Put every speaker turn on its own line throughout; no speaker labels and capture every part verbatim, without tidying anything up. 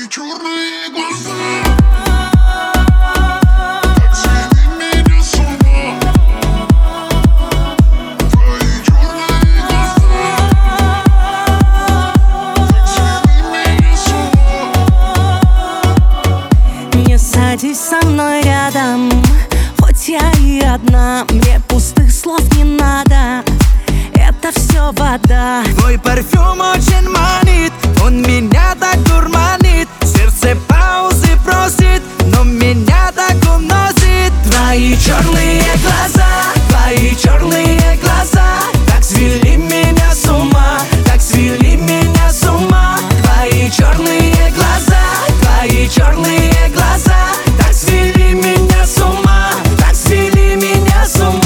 черные глаза.
Садись со мной рядом, хоть я и одна. Мне пустых слов не надо, это все вода.
Твой парфюм очень манит, он меня так дурманит. Сердце паузы просит, но меня так уносит. Твои черные глаза, твои черные глаза так свели меня с ума, так свели меня с ума. Твои черные глаза, твои черные глаза так свели меня с ума, так свели меня с ума.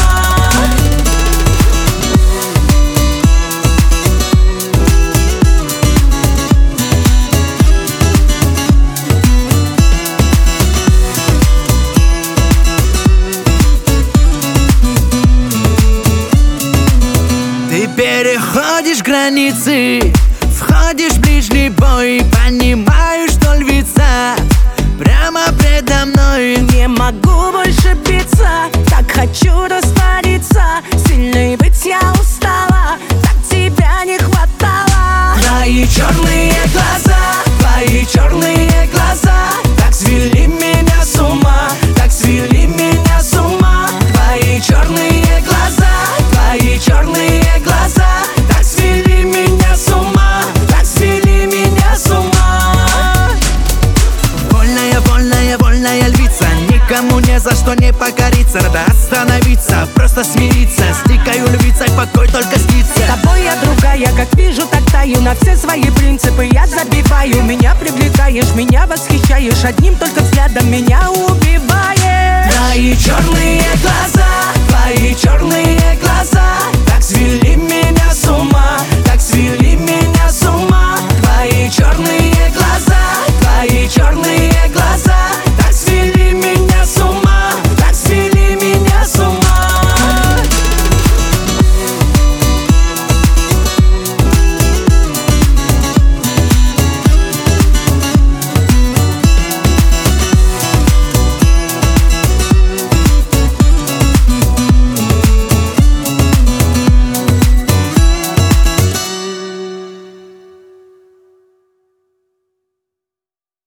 Ты переходишь границы, входишь в ближний бой, понимаю, что львица прямо предо мной.
Не могу больше биться, так хочу раствориться. Сильной быть я устала, так тебя не хватало.
Твои черные глаза, твои черные глаза так свели меня с ума, так свели меня с ума. Твои черные глаза, твои черные глаза так свели меня с ума, так свели меня с ума. Вольная, вольная, вольная львица, никому ни за что не покориться. Надо остановиться, просто смириться. С дикой львицей покой только снится.
С тобой я другая, как вижу, так таю. На все свои принципы я забиваю. Меня привлекаешь, меня восхищаешь. Одним только взглядом меня убиваешь.
Твои черные глаза, твои черные глаза